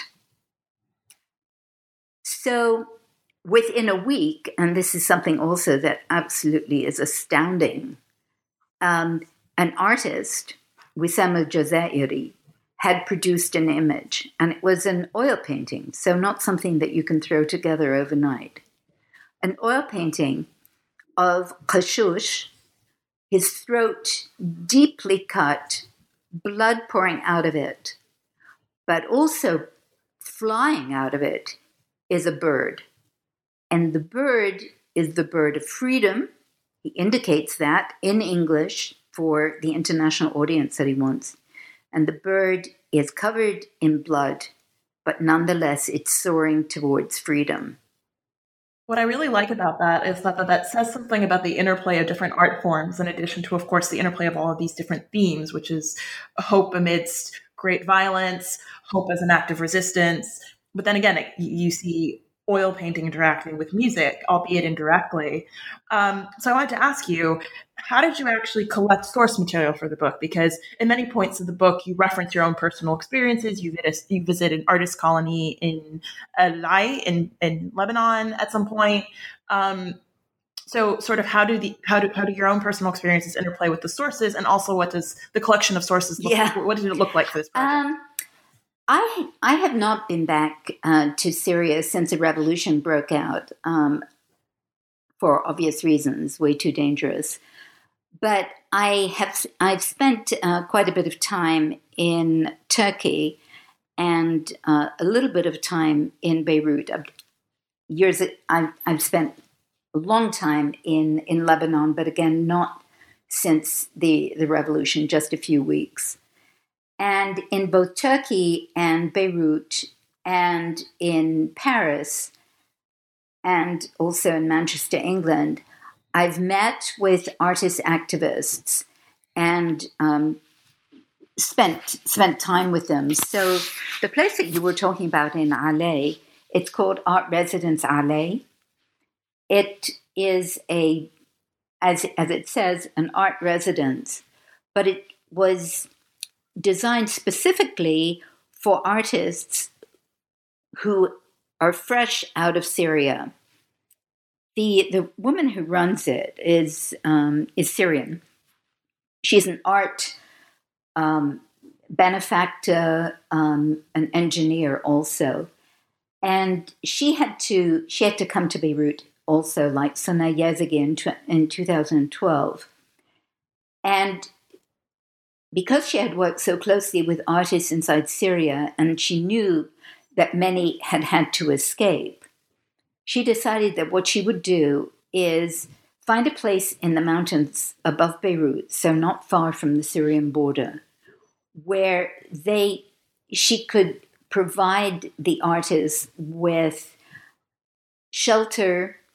Speaker 3: So within a week, and this is something also that absolutely is astounding, um, an artist, Wissam al-Jazairi, had produced an image, and it was an oil painting, so not something that you can throw together overnight. An oil painting of Kashush, his throat deeply cut, blood pouring out of it, but also flying out of it is a bird. And the bird is the bird of freedom. He indicates that in English for the international audience that he wants. And the bird is covered in blood, but nonetheless, it's soaring towards freedom.
Speaker 2: What I really like about that is that, that that says something about the interplay of different art forms, in addition to, of course, the interplay of all of these different themes, which is hope amidst great violence, hope as an act of resistance. But then again, it, you see oil painting interacting with music, albeit indirectly. Um, so I wanted to ask you, how did you actually collect source material for the book? Because in many points of the book, you reference your own personal experiences. You visit, you visit an artist colony in Alai in, in Lebanon at some point. Um, so sort of how do the how do how do your own personal experiences interplay with the sources, and also what does the collection of sources look
Speaker 3: Yeah.
Speaker 2: like? What did it look like for this project?
Speaker 3: Um, I I have not been back uh, to Syria since the revolution broke out, um, for obvious reasons, way too dangerous. But I have I've spent uh, quite a bit of time in Turkey and uh, a little bit of time in Beirut. Years I've I've spent a long time in, in Lebanon, but again, not since the the revolution, just a few weeks. And in both Turkey and Beirut and in Paris and also in Manchester, England, I've met with artist activists and um, spent spent time with them. So the place that you were talking about in Alai, it's called Art Residence Alai. It is a, as as it says, an art residence, but it was designed specifically for artists who are fresh out of Syria. The the woman who runs it is um, is Syrian. She's an art um, benefactor, um, an engineer also, and she had to she had to come to Beirut also, like Sana Yazigi in, in two thousand twelve, and because she had worked so closely with artists inside Syria, and she knew that many had had to escape, she decided that what she would do is find a place in the mountains above Beirut, so not far from the Syrian border, where they she could provide the artists with shelter,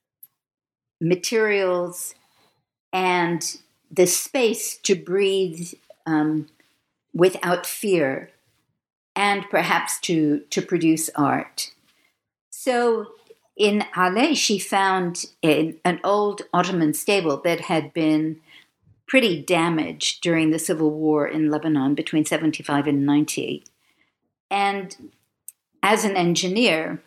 Speaker 3: materials, and the space to breathe um, without fear, and perhaps to, to produce art. So in Alai, she found in an old Ottoman stable that had been pretty damaged during the civil war in Lebanon between seventy-five and ninety. And as an engineer,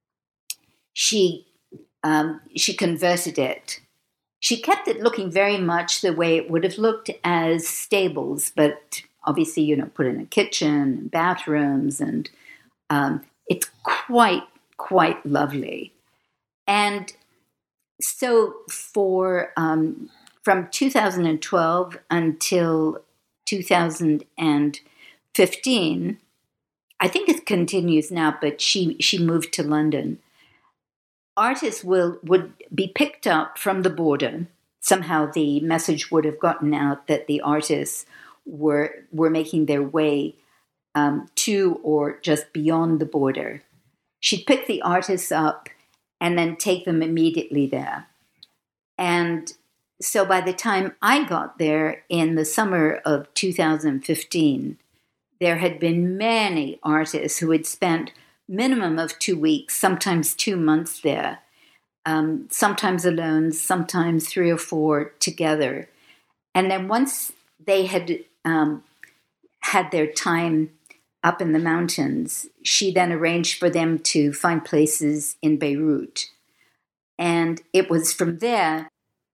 Speaker 3: she um, she converted it. She kept it looking very much the way it would have looked as stables, but obviously, you know, put in a kitchen and bathrooms, and um, it's quite, quite lovely. And so for um, from two thousand twelve until two thousand fifteen, I think it continues now, but she, she moved to London. Artists will would be picked up from the border. Somehow the message would have gotten out that the artists were were making their way um, to or just beyond the border. She'd pick the artists up and then take them immediately there. And so by the time I got there in the summer of two thousand fifteen, there had been many artists who had spent minimum of two weeks, sometimes two months there, um, sometimes alone, sometimes three or four together. And then once they had um, had their time up in the mountains, she then arranged for them to find places in Beirut. And it was from there,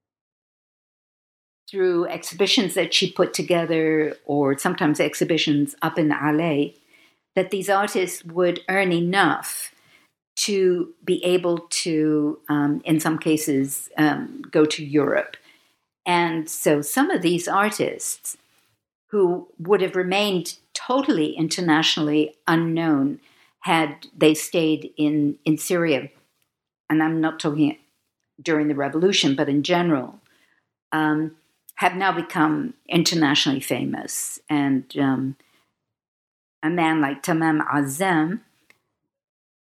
Speaker 3: through exhibitions that she put together, or sometimes exhibitions up in Alai, that these artists would earn enough to be able to, um, in some cases, um, go to Europe. And so some of these artists who would have remained totally internationally unknown had they stayed in, in Syria, and I'm not talking during the revolution, but in general, um, have now become internationally famous. And um, a man like Tamam Azam,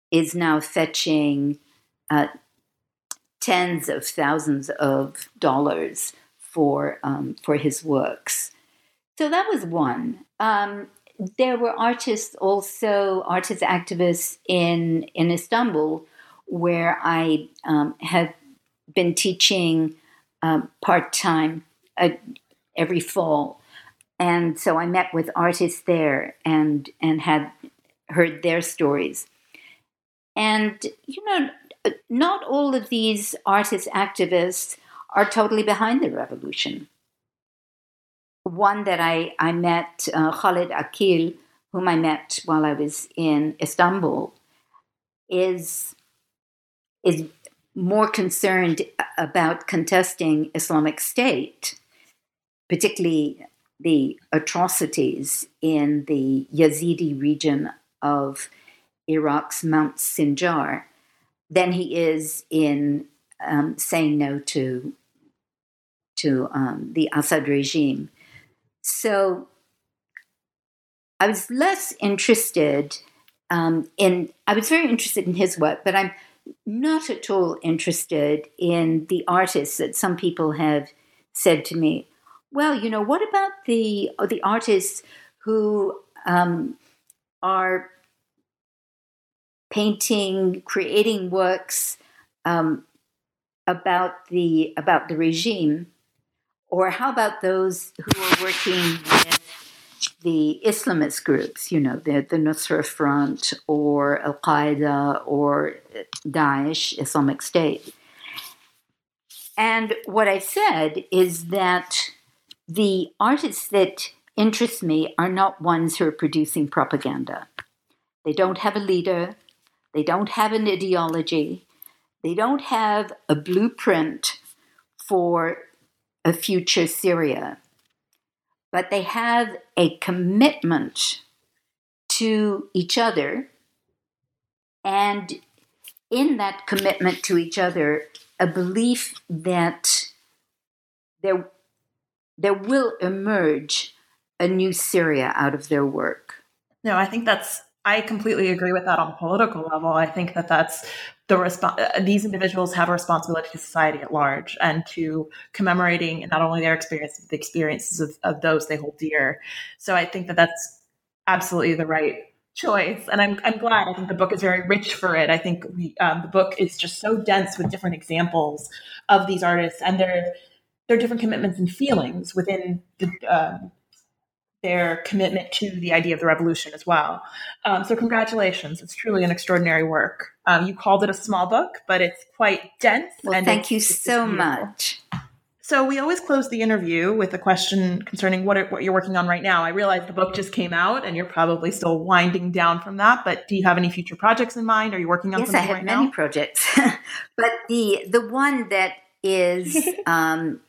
Speaker 3: is now fetching uh, tens of thousands of dollars for um, for his works. So that was one. Um, there were artists also, artist activists in, in Istanbul, where I um, had been teaching um, part-time uh, every fall. And so I met with artists there and, and had heard their stories. And, you know, not all of these artist activists are totally behind the revolution. One that I, I met, uh, Khaled Akil, whom I met while I was in Istanbul, is, is more concerned about contesting Islamic State, particularly the atrocities in the Yazidi region of Iraq's Mount Sinjar, than he is in um, saying no to to um, the Assad regime. So I was less interested um, in, I was very interested in his work, but I'm not at all interested in the artists that some people have said to me, well, you know, what about the, the artists who um, are painting, creating works um, about the about the regime, or how about those who are working with the Islamist groups, you know, the, the Nusra Front or Al Qaeda or Daesh, Islamic State? And what I said is that the artists that interest me are not ones who are producing propaganda. They don't have a leader. They don't have an ideology. They don't have a blueprint for a future Syria. But they have a commitment to each other. And in that commitment to each other, a belief that there, there will emerge a new Syria out of their work.
Speaker 2: No, I think that's, I completely agree with that on a political level. I think that that's the resp- these individuals have a responsibility to society at large and to commemorating not only their experience, but the experiences of, of those they hold dear. So I think that that's absolutely the right choice. And I'm, I'm glad. I think the book is very rich for it. I think we, um, the book is just so dense with different examples of these artists and their, their different commitments and feelings within the, uh, their commitment to the idea of the revolution as well. Um, so congratulations. It's truly an extraordinary work. Um, you called it a small book, but it's quite dense.
Speaker 3: Well,
Speaker 2: and
Speaker 3: thank you
Speaker 2: it's, it's
Speaker 3: so much.
Speaker 2: So we always close the interview with a question concerning what, it, what you're working on right now. I realize the book just came out and you're probably still winding down from that, but do you have any future projects in mind? Are you working on
Speaker 3: yes,
Speaker 2: something
Speaker 3: I have
Speaker 2: right
Speaker 3: many
Speaker 2: now?
Speaker 3: projects. But the, the one that is... Um,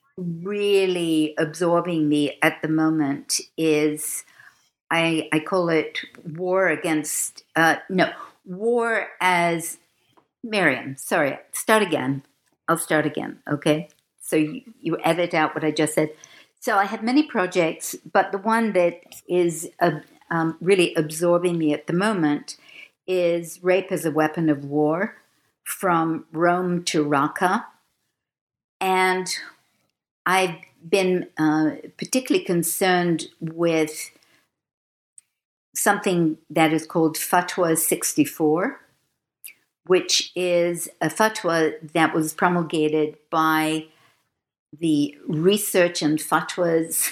Speaker 3: really absorbing me at the moment is, I, I call it war against, uh, no, war as, Miriam, sorry, start again. I'll start again, okay? So you, you edit out what I just said. So I have many projects, but the one that is uh, um, really absorbing me at the moment is Rape as a Weapon of War, from Rome to Raqqa. And I've been uh, particularly concerned with something that is called Fatwa sixty-four, which is a fatwa that was promulgated by the Research and Fatwas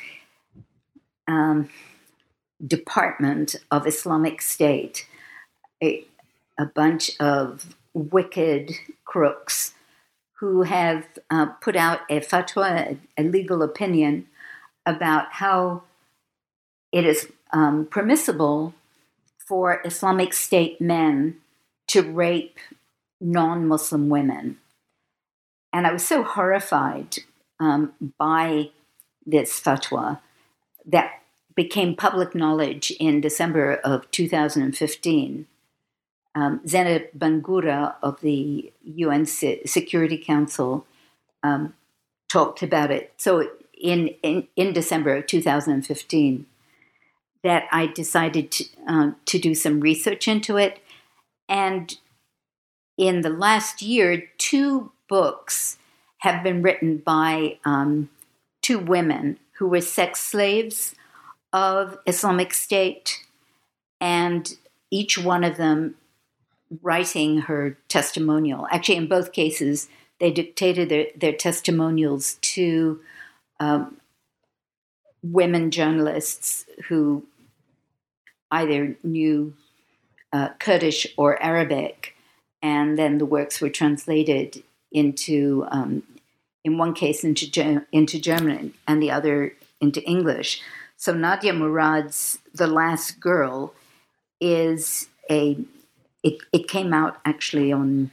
Speaker 3: um, Department of Islamic State, a, a bunch of wicked crooks who have uh, put out a fatwa, a legal opinion, about how it is um, permissible for Islamic State men to rape non-Muslim women. And I was so horrified um, by this fatwa that became public knowledge in December of two thousand fifteen. Um, Zeynep Bangura of the U N Se- Security Council um, talked about it. So in, in, in December of two thousand fifteen, that I decided to, uh, to do some research into it. And in the last year, two books have been written by um, two women who were sex slaves of Islamic State, and each one of them writing her testimonial. Actually, in both cases, they dictated their, their testimonials to um, women journalists who either knew uh, Kurdish or Arabic, and then the works were translated into, um, in one case, into into German, and the other into English. So Nadia Murad's The Last Girl is a, it, it came out actually on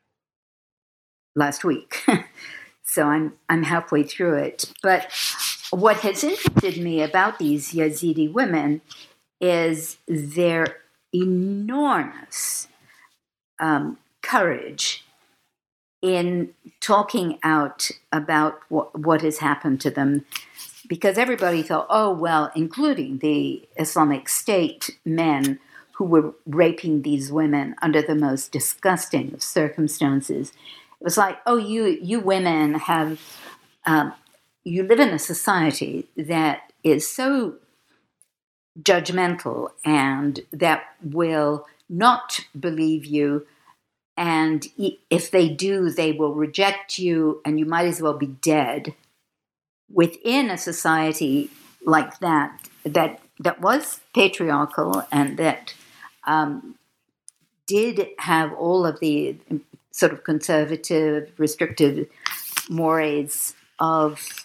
Speaker 3: last week. So I'm I'm halfway through it. But what has interested me about these Yazidi women is their enormous um, courage in talking out about what, what has happened to them. Because everybody thought, oh, well, including the Islamic State men who were raping these women under the most disgusting of circumstances. It was like, oh, you you women have, um, you live in a society that is so judgmental and that will not believe you. And if they do, they will reject you and you might as well be dead. Within a society like that, that that was patriarchal and that um, did have all of the sort of conservative, restrictive mores of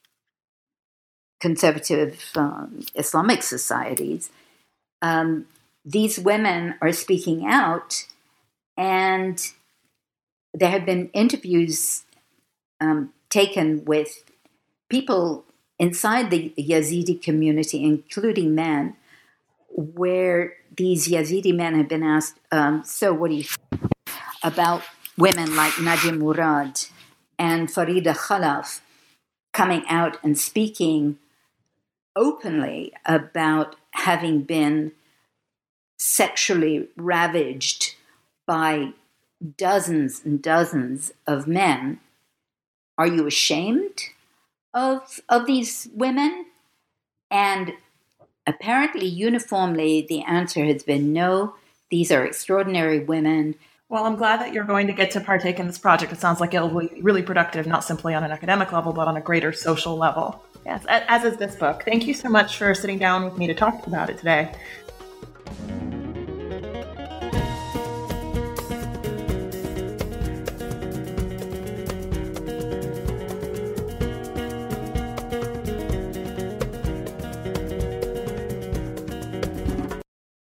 Speaker 3: conservative um, Islamic societies, um, these women are speaking out, and there have been interviews um, taken with people inside the Yazidi community, including men, where these Yazidi men have been asked, um, so what do you think about women like Nadia Murad and Farida Khalaf coming out and speaking openly about having been sexually ravaged by dozens and dozens of men? Are you ashamed of of these women? And apparently uniformly the answer has been no. These are extraordinary women.
Speaker 2: Well, I'm glad that you're going to get to partake in this project. It sounds like it'll be really productive, not simply on an academic level, but on a greater social level. Yes, as is this book. Thank you so much for sitting down with me to talk about it today.